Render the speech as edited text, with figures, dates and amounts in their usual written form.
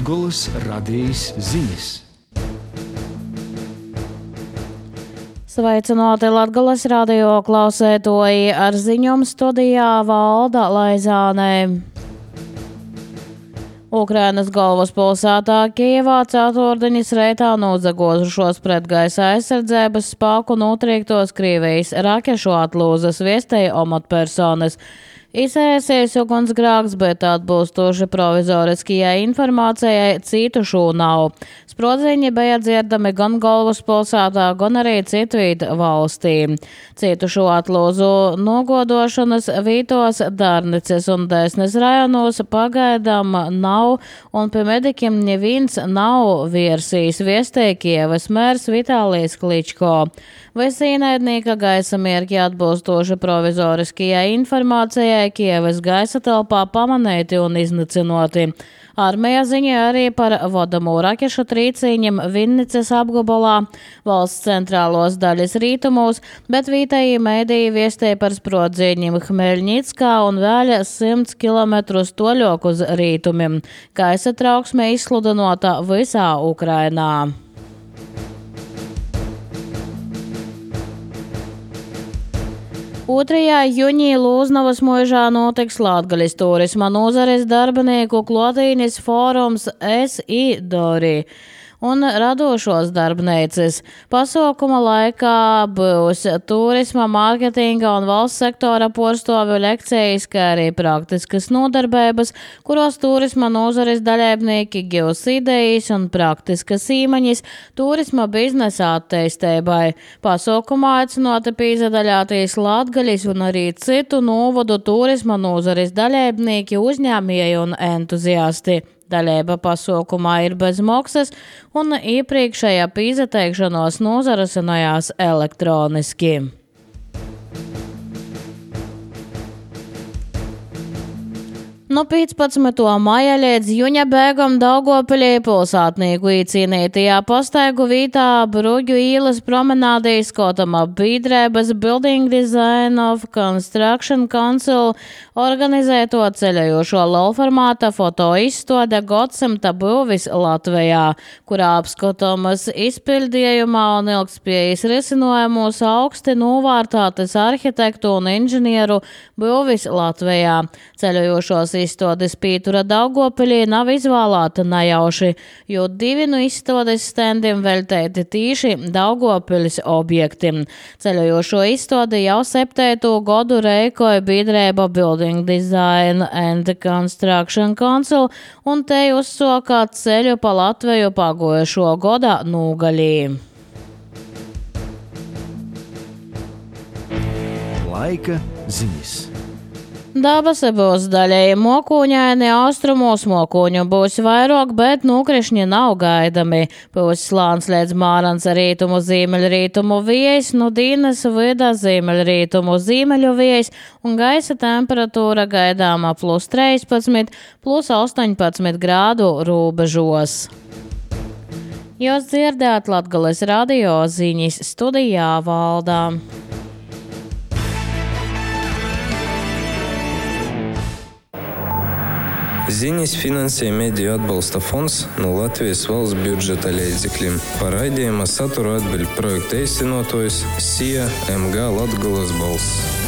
Latgolas radijas ziņas. Sveicināti Latgolas radio klausētoji, ar ziņām studijā Valda Laizāne. Ukrainas galvaspilsētā Kijevā ceturtdienas reitā nozagozušos pretgaisa aizsardzības spēku notriektos Krievijas rakešu atlūzas viestēja amatpersonas. Izsēsies ugunsgrēks, bet atbilstoši provizoriskajai informācijai cītušu nav. Sprodziņi bija dzirdami gan galvaspilsētā, gan arī citvīt valstī. Cītušu atlūzu nogodošanas vītos Darnices un Desnes rajonos pagaidām nav, un pie medikiem neviens nav virsīs, viestēja Kievas mērs Vitālijs Kličko. Visi ienaidnieka gaisa mierki atbilstoši provizoriskajai informācijai Kievas gaisa telpā pamanēti un iznacinoti. Armija ziņoja arī par vodamo rakešu trīcīņiem Vinnicas apgabalā, valsts centrālos daļas rītumos, bet vietējie mēdīji viestēja par sprodziņiem Hmeļņickā un vēl 100 km toļok uz rītumiem. Gaisa trauksme izsludinota visā Ukrainā. 2. jūnijā Lūznavas muižā notiks Latgalis turisma nozares darbinieku klotīnis fórums Es Idori un radošos darbnīcas. Pasaukuma laikā būs turisma, mārketinga un valsts sektora porstovi lekcijas, kā arī praktiskas nodarbības, kuros turisma nozares dalībnieki gūs idejas un praktiskas īmaņas turisma biznesa attīstībai. Pasaukumā aicinoti piedalīties Latgalis un arī citu novodu turisma nozares dalībnieki, uzņēmēji un entuziasti. Dalība pasaukumā ir bez maksas, un iepriekšējā pīzateikšanos nozarasinājās elektroniski. No 15. maija līdz jūņa beigām Daugavpilī pilsētnieku īcīnītajā pastaigu vītā Bruģu īles promenādī skotama biedrības Building Design of Construction Council organizēto ceļojošo lielformāta fotoizstāde Gadsimta būvis Latvijā, kurā apskatāmas izpildījumā un ilgtspējas risinājumos augsti novērtētas arhitektu un inženieru būvis Latvijā. Ceļojošos izstādes pietura Daugavpilī nav izvēlēta nejauši, jo 2 no izstādes standiem veltēti tīši Daugavpilis objektim. Ceļojošo izstādi jau 7. gadu rīkoja biedrība Building Design and Construction Council, un te uzsoka ceļu pa Latviju pagojušo gada nogalī. Laika ziņas. Dabas būs daļēji mokuņaini, austrumos mokuņu būs vairāk, bet nokrišņi nav gaidami. Būs slāns līdz Mārans rītumu ziemeļrītumu vējs, no dienas vidā ziemeļrītumu ziemeļu vējs un gaisa temperatūra gaidāma +13, +18 grādu robežos. Jūs dzirdēt Latgolas radio ziņas, studijā Valdā. Ziņas finansē Mediju atbalsta fonds no Latvijas valsts budžeta līdzekļiem. Par raidījuma saturu atbild projekta īstenotājs SIA MG Latgolas balss.